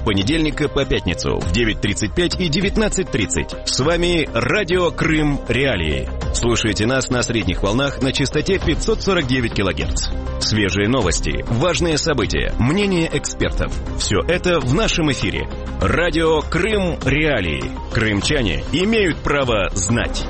понедельника по пятницу в 9:35 и 19:30. С вами Радио Крым Реалии. Слушайте нас на средних волнах на частоте 549 кГц. Свежие новости, важные события, мнения экспертов. Все это в нашем эфире. Радио Крым Реалии. Крымчане имеют право знать.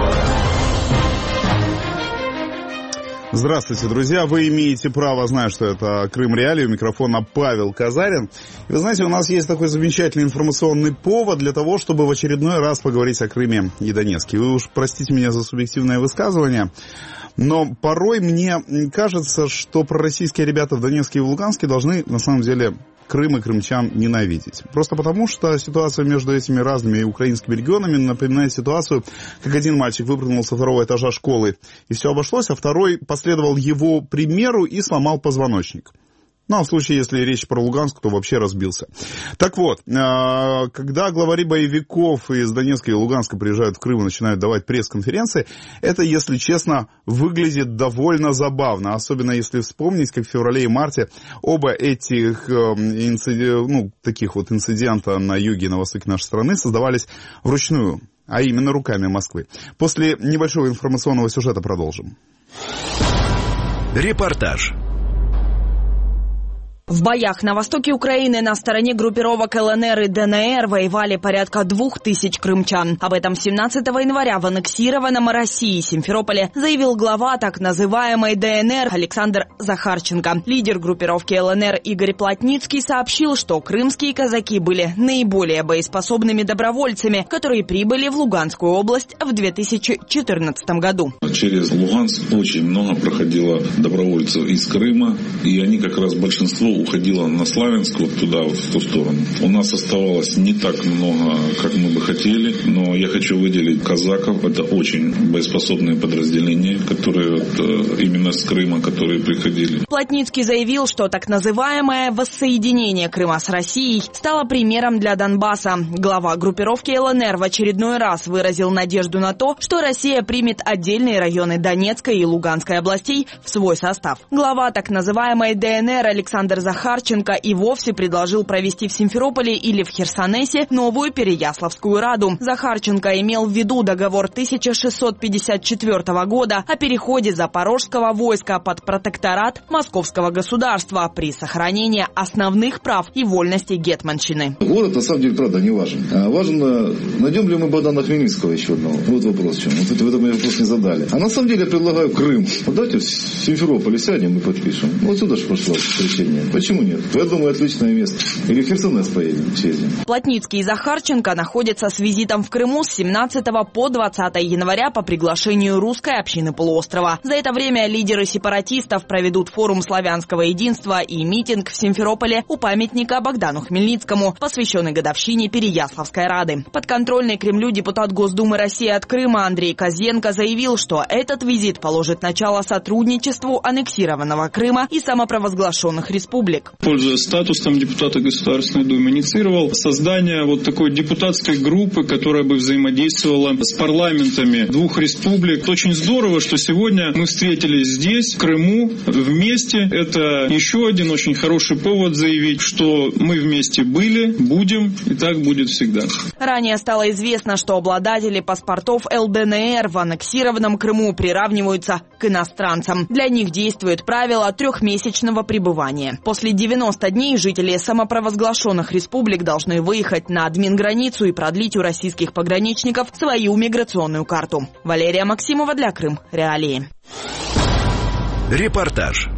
Здравствуйте, друзья. Вы имеете право знать, что это Крым Реалии. У микрофона Павел Казарин. И вы знаете, у нас есть такой замечательный информационный повод для того, чтобы в очередной раз поговорить о Крыме и Донецке. Вы уж простите меня за субъективное высказывание, но порой мне кажется, что пророссийские ребята в Донецке и в Луганске должны, на самом деле, Крым и крымчан ненавидеть. Просто потому, что ситуация между этими разными украинскими регионами напоминает ситуацию, как один мальчик выпрыгнул со второго этажа школы, и все обошлось, а второй последовал его примеру и сломал позвоночник. Ну, а в случае, если речь про Луганск, то вообще разбился. Так вот, когда главари боевиков из Донецка и Луганска приезжают в Крым и начинают давать пресс-конференции, это, если честно, выглядит довольно забавно. Особенно если вспомнить, как в феврале и марте оба этих таких вот инцидента на юге и на востоке нашей страны создавались вручную, а именно руками Москвы. После небольшого информационного сюжета продолжим. Репортаж. В боях на востоке Украины на стороне группировок ЛНР и ДНР воевали порядка 2000 крымчан. Об этом 17 января в аннексированном России Симферополе заявил глава так называемой ДНР Александр Захарченко. Лидер группировки ЛНР Игорь Плотницкий сообщил, что крымские казаки были наиболее боеспособными добровольцами, которые прибыли в Луганскую область в 2014 году. Через Луганск очень много проходило добровольцев из Крыма, и они как раз большинство уходило на Славянск, вот туда, вот в ту сторону. У нас оставалось не так много, как мы бы хотели, но я хочу выделить казаков. Это очень боеспособные подразделения, которые именно с Крыма, которые приходили. Плотницкий заявил, что так называемое воссоединение Крыма с Россией стало примером для Донбасса. Глава группировки ЛНР в очередной раз выразил надежду на то, что Россия примет отдельные районы Донецкой и Луганской областей в свой состав. Глава так называемой ДНР Александр Захарченко и вовсе предложил провести в Симферополе или в Херсонесе новую Переяславскую Раду. Захарченко имел в виду договор 1654 года о переходе запорожского войска под протекторат Московского государства при сохранении основных прав и вольностей гетманщины. Город на самом деле, правда, не важен. Важно, найдем ли мы Богдана Хмельницкого еще одного. Вот вопрос в чем. Вот в этом мне вопрос не задали. А на самом деле я предлагаю Крым. Вот давайте в Симферополе сядем и подпишем. Вот сюда же пошло решение. Почему нет? Я думаю, отличное место. Или в Херсонес поедем, съездим. Плотницкий и Захарченко находятся с визитом в Крыму с 17 по 20 января по приглашению русской общины полуострова. За это время лидеры сепаратистов проведут форум славянского единства и митинг в Симферополе у памятника Богдану Хмельницкому, посвященный годовщине Переяславской Рады. Подконтрольный Кремлю депутат Госдумы России от Крыма Андрей Козенко заявил, что этот визит положит начало сотрудничеству аннексированного Крыма и самопровозглашенных республик. Пользуясь статусом депутата Государственной Думы, инициировал создание вот такой депутатской группы, которая бы взаимодействовала с парламентами двух республик. Очень здорово, что сегодня мы встретились здесь, в Крыму, вместе. Это еще один очень хороший повод заявить, что мы вместе были, будем и так будет всегда. Ранее стало известно, что обладатели паспортов ЛДНР в аннексированном Крыму приравниваются к иностранцам. Для них действует правило 3-месячного пребывания. После 90 дней жители самопровозглашенных республик должны выехать на админграницу и продлить у российских пограничников свою миграционную карту. Валерия Максимова для Крым Реалии. Репортаж.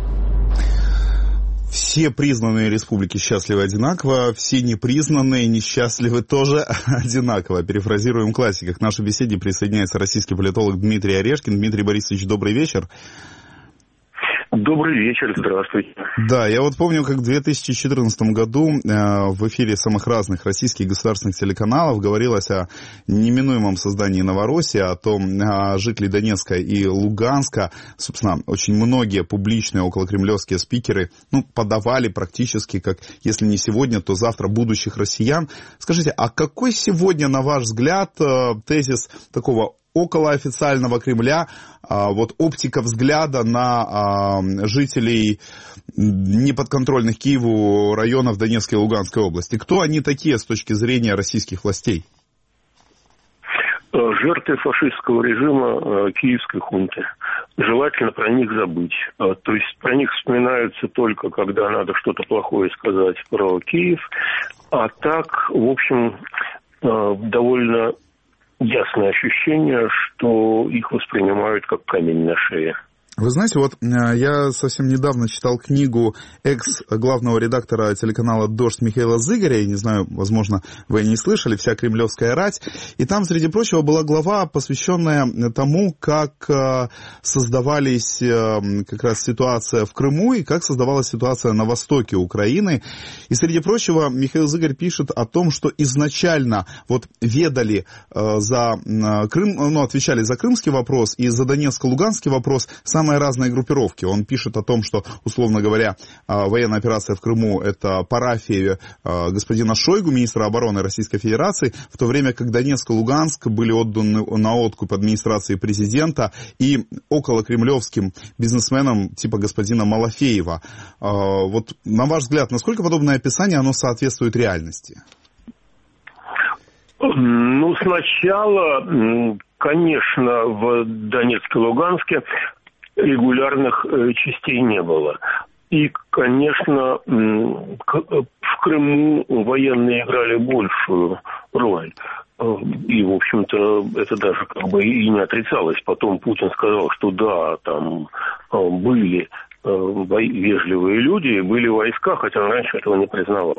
Все признанные республики счастливы одинаково, все непризнанные несчастливы тоже одинаково. Перефразируем классика. К нашей беседе присоединяется российский политолог Дмитрий Орешкин. Дмитрий Борисович, добрый вечер. Добрый вечер, здравствуйте. Да, я вот помню, как в 2014 году в эфире самых разных российских государственных телеканалов говорилось о неминуемом создании Новороссии, о том, жители Донецка и Луганска, собственно, очень многие публичные околокремлевские спикеры, подавали практически, как, если не сегодня, то завтра будущих россиян. Скажите, а какой сегодня, на ваш взгляд, тезис такого около официального Кремля вот оптика взгляда на жителей неподконтрольных Киеву районов Донецкой и Луганской области? Кто они такие с точки зрения российских властей? Жертвы фашистского режима киевской хунты. Желательно про них забыть. То есть про них вспоминаются только, когда надо что-то плохое сказать про Киев. А так, в общем, довольно ясное ощущение, что их воспринимают как камень на шее. Вы знаете, вот я совсем недавно читал книгу экс-главного редактора телеканала «Дождь» Михаила Зыгоря, я не знаю, возможно, вы не слышали, «Вся кремлевская рать», и там, среди прочего, была глава, посвященная тому, как создавались как раз ситуация в Крыму и как создавалась ситуация на востоке Украины. И, среди прочего, Михаил Зыгорь пишет о том, что изначально вот ведали за Крым, ну, отвечали за крымский вопрос и за Донецко-Луганский вопрос самые разные группировки. Он пишет о том, что, условно говоря, военная операция в Крыму — это парафия господина Шойгу, министра обороны Российской Федерации, в то время как Донецк и Луганск были отданы на откуп администрации президента и околокремлевским бизнесменам типа господина Малафеева. Вот, на ваш взгляд, насколько подобное описание, оно соответствует реальности? Ну, сначала, конечно, в Донецке и Луганске регулярных частей не было. И, конечно, в Крыму военные играли большую роль. И, в общем-то, это даже как бы и не отрицалось. Потом Путин сказал, что да, там были вежливые люди, были войска, хотя он раньше этого не признавал.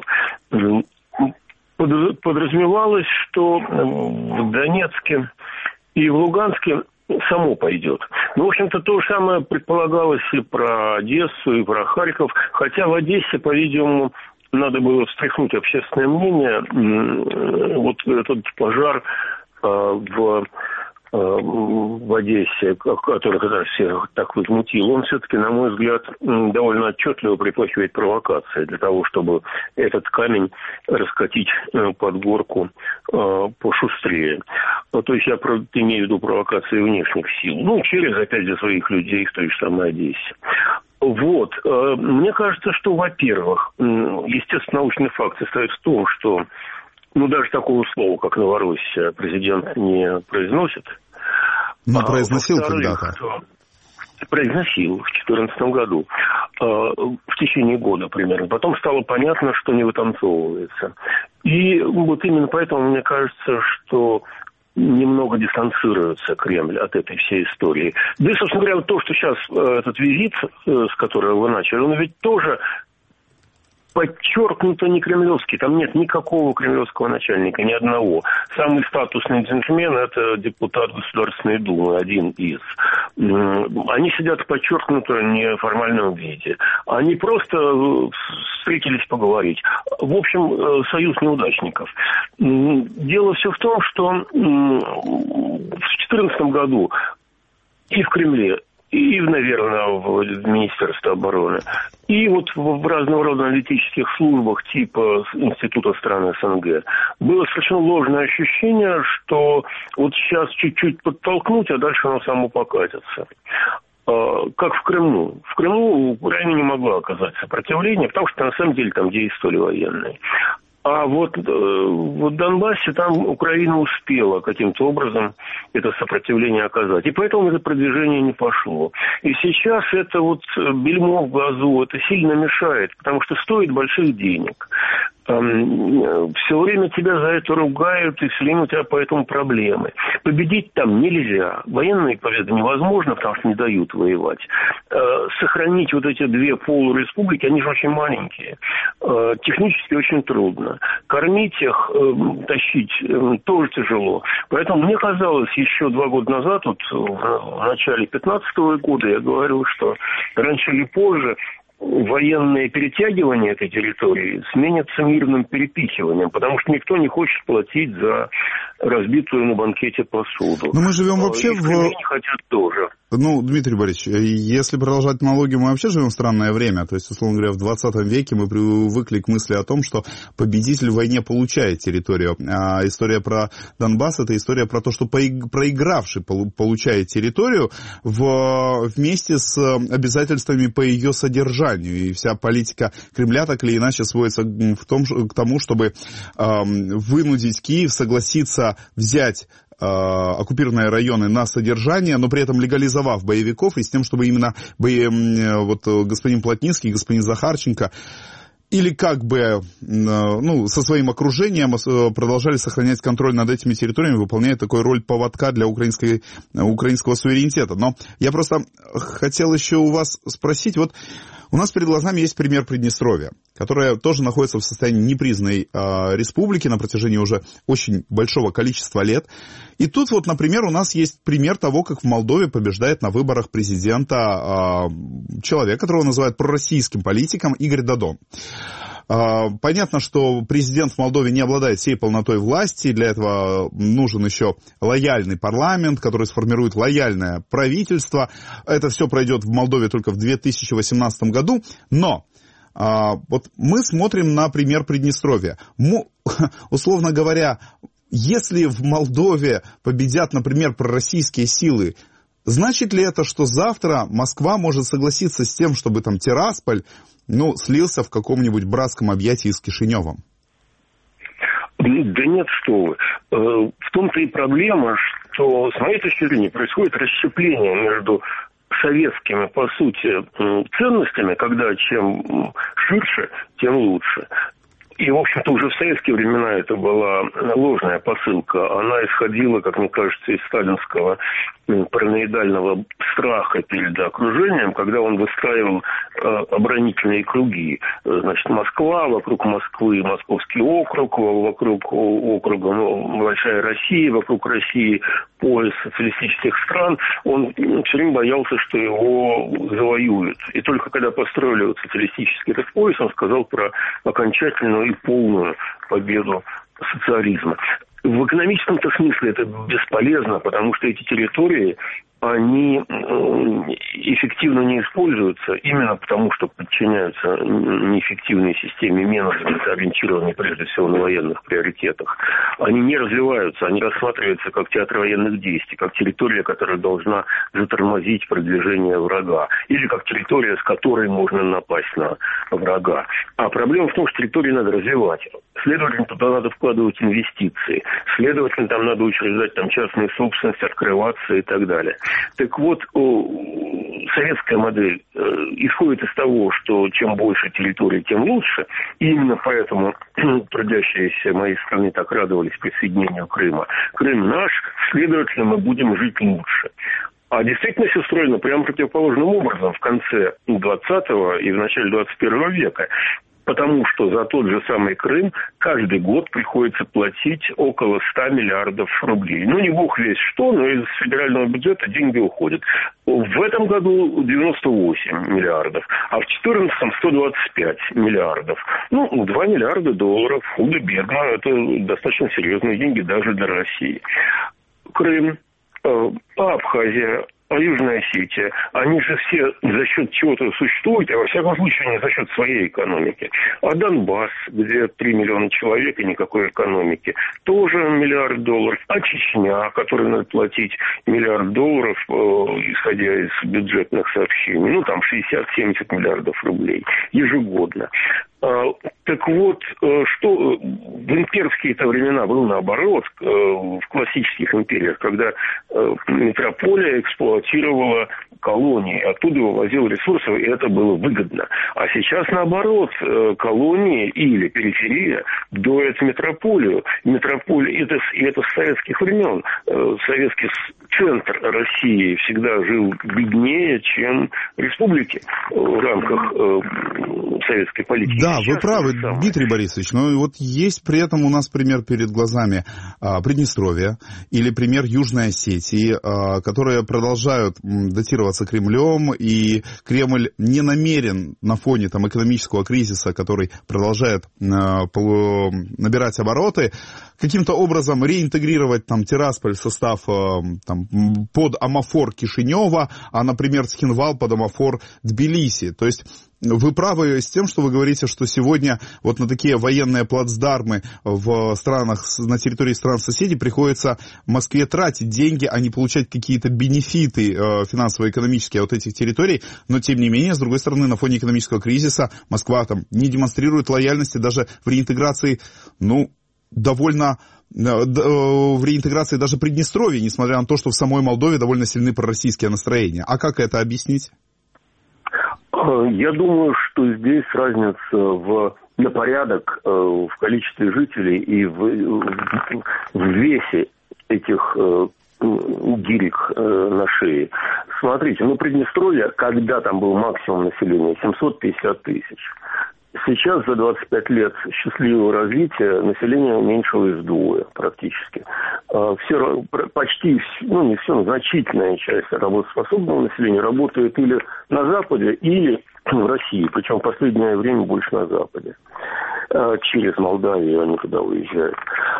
Подразумевалось, что в Донецке и в Луганске само пойдет. Ну, в общем-то, то же самое предполагалось и про Одессу, и про Харьков. Хотя в Одессе, по-видимому, надо было встряхнуть общественное мнение. Вот этот пожар в Одессе, который тогда всех так возмутил, он все-таки, на мой взгляд, довольно отчетливо припахивает провокацией для того, чтобы этот камень раскатить под горку пошустрее. То есть я имею в виду провокации внешних сил. Ну, через, опять же, своих людей в той же самой Одессе. Вот. Мне кажется, что, во-первых, естественно, научный факт состоит в том, что даже такого слова, как Новороссия, президент не произносит. Но произносил когда-то. Произносил в 2014 году, в течение года примерно. Потом стало понятно, что не вытанцовывается. И вот именно поэтому мне кажется, что немного дистанцируется Кремль от этой всей истории. Да и, собственно говоря, то, что сейчас этот визит, с которого вы начали, он ведь тоже подчеркнуто не кремлевский. Там нет никакого кремлевского начальника, ни одного. Самый статусный джентльмен – это депутат Государственной Думы, один из. Они сидят в подчеркнуто неформальном виде. Они просто встретились поговорить. В общем, союз неудачников. Дело все в том, что в 2014 году и в Кремле, и, наверное, в Министерстве обороны, и вот в разного рода аналитических службах типа Института стран СНГ было совершенно ложное ощущение, что вот сейчас чуть-чуть подтолкнуть, а дальше оно само покатится. Как в Крыму. В Крыму Украина не могла оказать сопротивление, потому что на самом деле там действовали военные. А вот в Донбассе там Украина успела каким-то образом это сопротивление оказать. И поэтому это продвижение не пошло. И сейчас это вот бельмо в глазу, это сильно мешает, потому что стоит больших денег. Все время тебя за это ругают, и все время у тебя поэтому проблемы. Победить там нельзя. Военные победы невозможно, потому что не дают воевать. Сохранить вот эти две полуреспублики, они же очень маленькие. Технически очень трудно. Кормить их, тащить тоже тяжело. Поэтому мне казалось, еще 2 года назад, вот в начале 2015 года, я говорил, что раньше или позже военное перетягивание этой территории сменится мирным перепихиванием, потому что никто не хочет платить за разбитую на банкете посуду. Но мы живем вообще в Крыму не хотят тоже. Ну, Дмитрий Борисович, если продолжать аналогию, мы вообще живем в странное время. То есть, условно говоря, в 20 веке мы привыкли к мысли о том, что победитель в войне получает территорию. А история про Донбасс — это история про то, что проигравший получает территорию вместе с обязательствами по ее содержанию. И вся политика Кремля так или иначе сводится к тому, чтобы вынудить Киев согласиться взять оккупированные районы на содержание, но при этом легализовав боевиков, и с тем, чтобы именно господин Плотницкий, господин Захарченко или как бы со своим окружением продолжали сохранять контроль над этими территориями, выполняя такую роль поводка для украинского суверенитета. Но я просто хотел еще у вас спросить, вот у нас перед глазами есть пример Приднестровья, которая тоже находится в состоянии непризнанной республики на протяжении уже очень большого количества лет. И тут вот, например, у нас есть пример того, как в Молдове побеждает на выборах президента человек, которого называют пророссийским политиком, Игорь Додон. Понятно, что президент в Молдове не обладает всей полнотой власти, для этого нужен еще лояльный парламент, который сформирует лояльное правительство. Это все пройдет в Молдове только в 2018 году, но вот мы смотрим на пример Приднестровья. Условно говоря, если в Молдове победят, например, пророссийские силы, значит ли это, что завтра Москва может согласиться с тем, чтобы там Тирасполь слился в каком-нибудь братском объятии с Кишиневым? Да нет, что вы. В том-то и проблема, что, с моей точки зрения, происходит расщепление между советскими, по сути, ценностями, когда чем ширше, тем лучше. И, в общем-то, уже в советские времена это была ложная посылка. Она исходила, как мне кажется, из сталинского параноидального страха перед окружением, когда он выстраивал оборонительные круги. Значит, Москва, вокруг Москвы Московский округ, вокруг округа Большая Россия, вокруг России пояс социалистических стран. Он все время боялся, что его завоюют. И только когда построили социалистический этот пояс, он сказал про окончательную и полную победу социализма. В экономическом-то смысле это бесполезно, потому что эти территории, они эффективно не используются именно потому, что подчиняются неэффективной системе менеджмента, ориентированной прежде всего на военных приоритетах. Они не развиваются, они рассматриваются как театр военных действий, как территория, которая должна затормозить продвижение врага, или как территория, с которой можно напасть на врага. А проблема в том, что территорию надо развивать. Следовательно, туда надо вкладывать инвестиции. Следовательно, там надо учреждать частную собственность, открываться и так далее. Так вот, советская модель исходит из того, что чем больше территорий, тем лучше. И именно поэтому трудящиеся моей страны так радовались присоединению Крыма. Крым наш, следовательно, мы будем жить лучше. А действительность устроена прямо противоположным образом в конце 20-го и в начале 21 века. Потому что за тот же самый Крым каждый год приходится платить около 100 миллиардов рублей. Не бог весь что, но из федерального бюджета деньги уходят. В этом году 98 миллиардов, а в 2014 125 миллиардов. 2 миллиарда долларов, худо-бедно, это достаточно серьезные деньги даже для России. Крым, Абхазия, Южная Осетия, они же все за счет чего-то существуют, а во всяком случае не за счет своей экономики. А Донбасс, где 3 миллиона человек и никакой экономики, тоже миллиард долларов. А Чечня, которой надо платить миллиард долларов, исходя из бюджетных сообщений, 60-70 миллиардов рублей ежегодно. Так вот, что в имперские-то времена было наоборот, в классических империях, когда метрополия эксплуатировала колонии, оттуда вывозила ресурсы, и это было выгодно. А сейчас наоборот, колонии или периферия дует метрополию. Метрополия, это с советских времен. Советский центр России всегда жил беднее, чем республики в рамках советской политики. Да, вы правы, Дмитрий Борисович, но вот есть при этом у нас пример перед глазами Приднестровья или пример Южной Осетии, которые продолжают датироваться Кремлем, и Кремль не намерен на фоне там экономического кризиса, который продолжает набирать обороты, каким-то образом реинтегрировать там Тирасполь в состав там, под амафор Кишинева, а, например, Цхинвал под амафор Тбилиси. То есть вы правы с тем, что вы говорите, что сегодня вот на такие военные плацдармы в странах, на территории стран-соседей приходится Москве тратить деньги, а не получать какие-то бенефиты финансово-экономические от этих территорий. Но, тем не менее, с другой стороны, на фоне экономического кризиса Москва там не демонстрирует лояльности даже в реинтеграции, довольно в реинтеграции даже Приднестровья, несмотря на то, что в самой Молдове довольно сильны пророссийские настроения. А как это объяснить? Я думаю, что здесь разница на порядок в количестве жителей и в весе этих гирек на шее. Смотрите, Приднестровье, когда там был максимум населения, 750 тысяч. Сейчас за 25 лет счастливого развития население уменьшилось вдвое практически. Все, почти, не все, но значительная часть работоспособного населения работает или на Западе, или в России. Причем в последнее время больше на Западе. Через Молдавию они туда уезжают.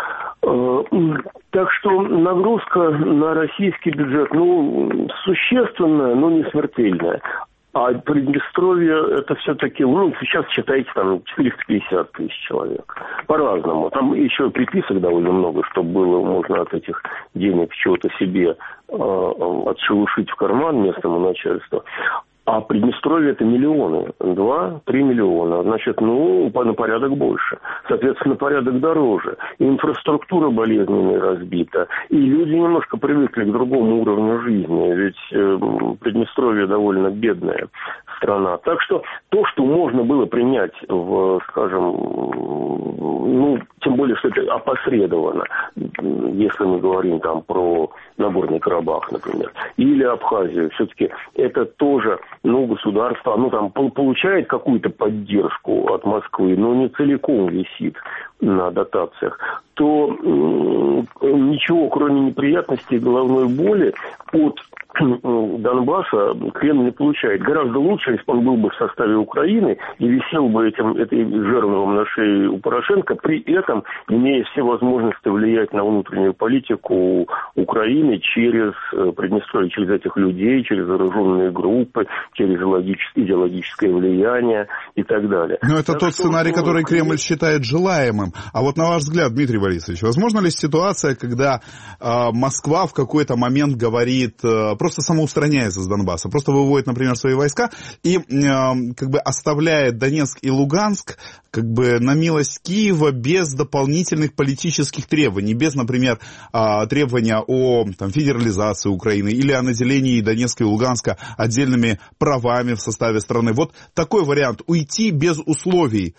Так что нагрузка на российский бюджет, существенная, но не смертельная. А Приднестровье это все-таки, сейчас считайте, там 450 тысяч человек. По-разному. Там еще приписок довольно много, чтобы было можно от этих денег чего-то себе отшелушить в карман местному начальству. А Приднестровье это миллионы, 2-3 миллиона, значит, на порядок больше, соответственно, на порядок дороже. И инфраструктура болезненная разбита, и люди немножко привыкли к другому уровню жизни, ведь Приднестровье довольно бедная страна. Так что то, что можно было принять тем более, что это опосредованно, если мы говорим там про Нагорный Карабах, например, или Абхазию, все-таки это тоже, государство, оно там получает какую-то поддержку от Москвы, но не целиком висит на дотациях, то ничего, кроме неприятностей и головной боли от Донбасса Кремль не получает. Гораздо лучше, если бы он был бы в составе Украины и висел бы этой жерновом на шее у Порошенко, при этом имея все возможности влиять на внутреннюю политику Украины через Приднестровье, через этих людей, через вооруженные группы, через идеологическое влияние и так далее. Но это тот сценарий, который Кремль считает желаемым. А вот на ваш взгляд, Дмитрий Борисович, возможно ли ситуация, когда Москва в какой-то момент говорит, просто самоустраняется с Донбасса, просто выводит, например, свои войска и оставляет Донецк и Луганск на милость Киева без дополнительных политических требований, без, например, требования о федерализации Украины или о наделении Донецка и Луганска отдельными правами в составе страны. Вот такой вариант, уйти без условий,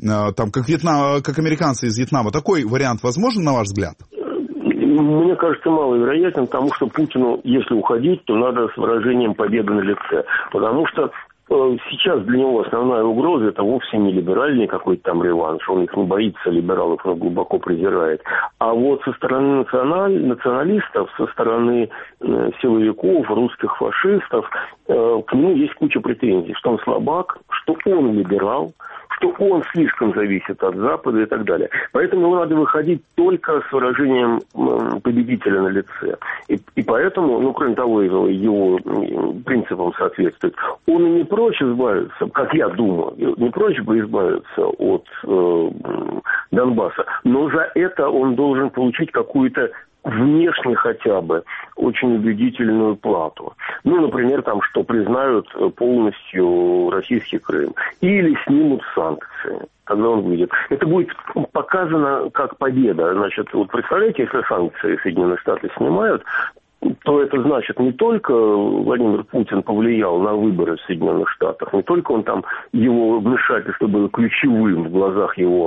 как американцы из Вьетнама, такой вариант возможен, на ваш взгляд? Мне кажется, маловероятен, потому что Путину, если уходить, то надо с выражением победы на лице. Потому что сейчас для него основная угроза это вовсе не либеральный какой-то там реванш, он их не боится, либералов он глубоко презирает. А вот со стороны националистов, со стороны силовиков, русских фашистов, к нему есть куча претензий, что он слабак, что он либерал, что он слишком зависит от Запада и так далее. Поэтому ему надо выходить только с выражением победителя на лице. И поэтому, кроме того, его принципам соответствует, он и не прочь избавиться, как я думаю, не прочь бы избавиться от Донбасса, но за это он должен получить какую-то внешне хотя бы очень убедительную плату. Например, что признают полностью российский Крым. Или снимут санкции, когда он выйдет. Это будет показано как победа. Значит, представляете, если санкции Соединенные Штаты снимают, то это значит, не только Владимир Путин повлиял на выборы в Соединенных Штатах, не только он его вмешательство было ключевым в глазах его,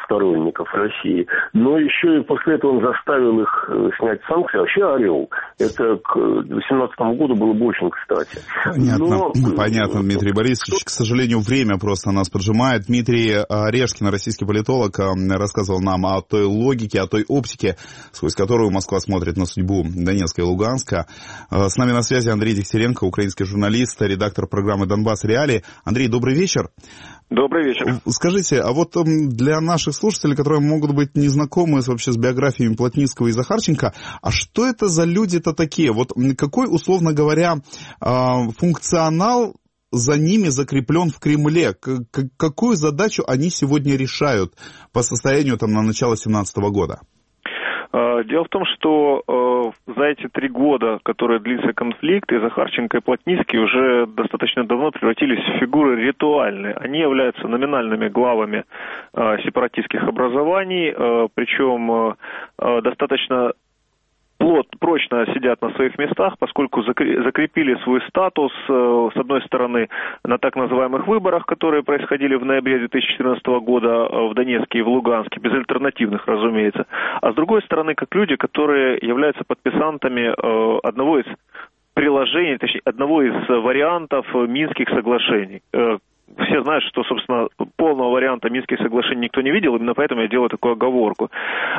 сторонников России, но еще и после этого он заставил их снять санкции. Вообще «Орел». Это к 2018 году было бы очень кстати. Понятно, Дмитрий Борисович. К сожалению, время просто нас поджимает. Дмитрий Орешкин, российский политолог, рассказывал нам о той логике, о той оптике, сквозь которую Москва смотрит на судьбу Донецка и Луганска. С нами на связи Андрей Дегтяренко, украинский журналист, редактор программы «Донбасс Реалии». Андрей, добрый вечер. Добрый вечер. Скажите, а вот для наших слушателей, которые могут быть незнакомы вообще с биографиями Плотницкого и Захарченко, а что это за люди-то такие? Вот какой, условно говоря, функционал за ними закреплен в Кремле? Какую задачу они сегодня решают по состоянию на начало 2017 года? Дело в том, что за эти 3 года, которые длится конфликт, и Захарченко, и Плотницкий уже достаточно давно превратились в фигуры ритуальные. Они являются номинальными главами сепаратистских образований, причем достаточно прочно сидят на своих местах, поскольку закрепили свой статус, с одной стороны, на так называемых выборах, которые происходили в ноябре 2014 года в Донецке и в Луганске, безальтернативных, разумеется, а с другой стороны, как люди, которые являются подписантами одного из приложений, точнее, одного из вариантов Минских соглашений. Все знают, что, собственно, полного варианта Минских соглашений никто не видел, именно поэтому я делаю такую оговорку.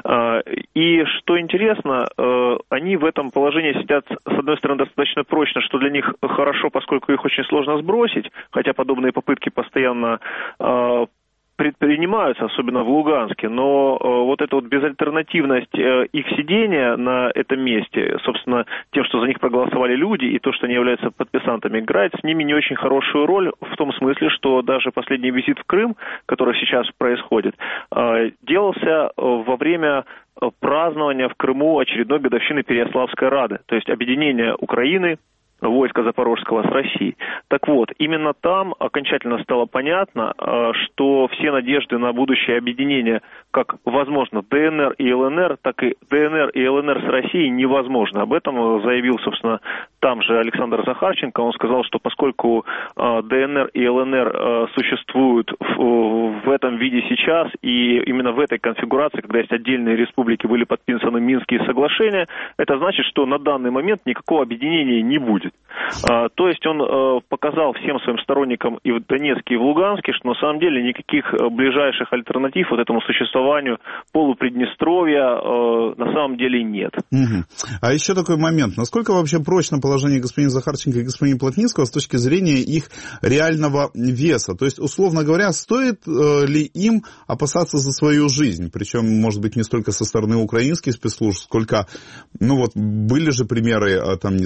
И что интересно, они в этом положении сидят, с одной стороны, достаточно прочно, что для них хорошо, поскольку их очень сложно сбросить, хотя подобные попытки постоянно предпринимаются, особенно в Луганске, но вот эта вот безальтернативность их сидения на этом месте, собственно, тем, что за них проголосовали люди, и то, что они являются подписантами, играет с ними не очень хорошую роль, в том смысле, что даже последний визит в Крым, который сейчас происходит, делался во время празднования в Крыму очередной годовщины Переяславской Рады, то есть объединения Украины, войска Запорожского с Россией. Так вот, именно там окончательно стало понятно, что все надежды на будущее объединение, как возможно ДНР и ЛНР, так и ДНР и ЛНР с Россией невозможно. Об этом заявил, собственно, там же Александр Захарченко. Он сказал, что поскольку ДНР и ЛНР существуют в этом виде сейчас, и именно в этой конфигурации, когда есть отдельные республики, были подписаны Минские соглашения, это значит, что на данный момент никакого объединения не будет. То есть он показал всем своим сторонникам и в Донецке, и в Луганске, что на самом деле никаких ближайших альтернатив вот этому существованию полуприднестровья на самом деле нет. А еще такой момент. Насколько вообще прочно положение господина Захарченко и господина Плотницкого с точки зрения их реального веса? То есть, условно говоря, стоит ли им опасаться за свою жизнь? Причем, может быть, не столько со стороны украинских спецслужб, сколько, были же примеры,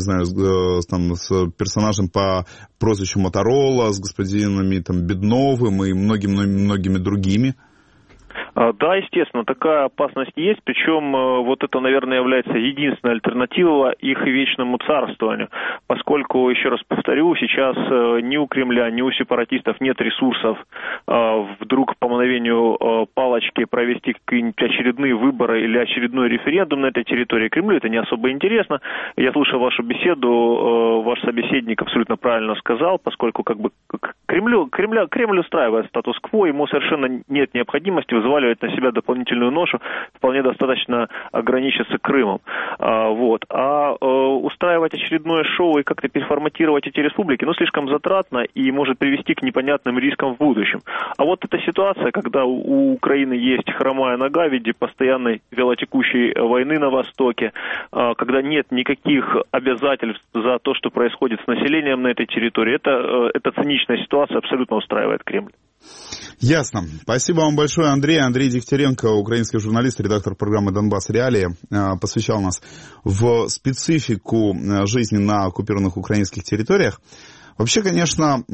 с персонажем по прозвищу Моторола, с господинами Бедновым и многими другими. Да, естественно, такая опасность есть, причем вот это, наверное, является единственной альтернативой их вечному царствованию, поскольку, еще раз повторю, сейчас ни у Кремля, ни у сепаратистов нет ресурсов вдруг по мановению палочки провести какие-нибудь очередные выборы или очередной референдум на этой территории. Кремлю это не особо интересно. Я слушал вашу беседу, ваш собеседник абсолютно правильно сказал, поскольку Кремль устраивает статус-кво, ему совершенно нет необходимости взваливать на себя дополнительную ношу, вполне достаточно ограничиться Крымом. Устраивать очередное шоу и как-то переформатировать эти республики, слишком затратно и может привести к непонятным рискам в будущем. А вот эта ситуация, когда у Украины есть хромая нога в виде постоянной вялотекущей войны на Востоке, когда нет никаких обязательств за то, что происходит с населением на этой территории, эта циничная ситуация абсолютно устраивает Кремль. Ясно. Спасибо вам большое, Андрей. Андрей Дегтяренко, украинский журналист, редактор программы «Донбасс Реалии», посвящал нас в специфику жизни на оккупированных украинских территориях. Вообще, конечно,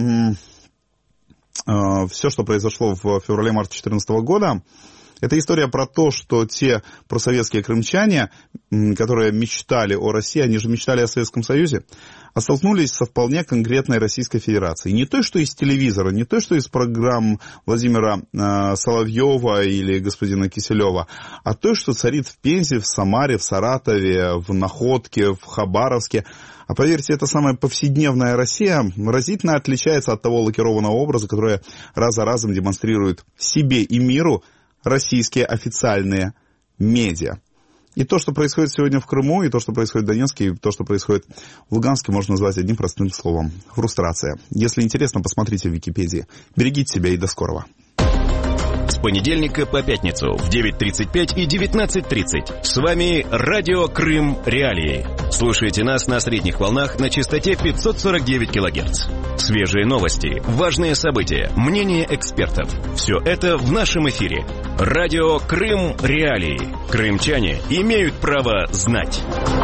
все, что произошло в феврале-марте 2014 года, это история про то, что те просоветские крымчане, которые мечтали о России, они же мечтали о Советском Союзе, а столкнулись со вполне конкретной Российской Федерацией. Не той, что из телевизора, не той, что из программ Владимира Соловьева или господина Киселева, а той, что царит в Пензе, в Самаре, в Саратове, в Находке, в Хабаровске. А поверьте, эта самая повседневная Россия разительно отличается от того лакированного образа, который раз за разом демонстрирует себе и миру российские официальные медиа. И то, что происходит сегодня в Крыму, и то, что происходит в Донецке, и то, что происходит в Луганске, можно назвать одним простым словом – фрустрация. Если интересно, посмотрите в Википедии. Берегите себя и до скорого. С понедельника по пятницу в 9:35 и 19:30. С вами Радио Крым Реалии. Слушайте нас на средних волнах на частоте 549 кГц. Свежие новости, важные события, мнения экспертов. Все это в нашем эфире. Радио Крым Реалии. Крымчане имеют право знать.